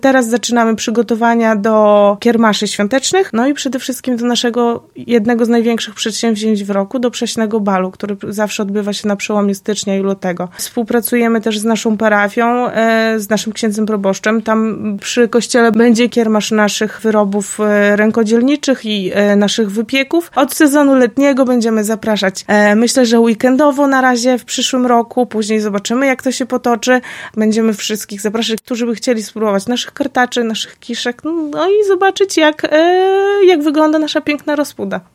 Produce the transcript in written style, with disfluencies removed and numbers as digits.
Teraz zaczynamy przygotowania do kiermaszy świątecznych, no i przede wszystkim do naszego jednego z największych przedsięwzięć w roku, do Prześnego Balu, który zawsze odbywa się na przełomie stycznia i lutego. Współpracujemy też z naszą parafią, z naszym księdzem proboszczem. Tam przy kościele będzie kiermasz naszych wyrobów rękodzielniczych i naszych wypieków. Od sezonu letniego będziemy zapraszać, myślę, że weekendowo na razie w przyszłym roku, później zobaczymy, jak to się potoczy. Będziemy wszystkich zapraszać, którzy by chcieli spróbować naszych kartaczy, naszych kiszek, no i zobaczyć, jak wygląda nasza piękna rozpuda.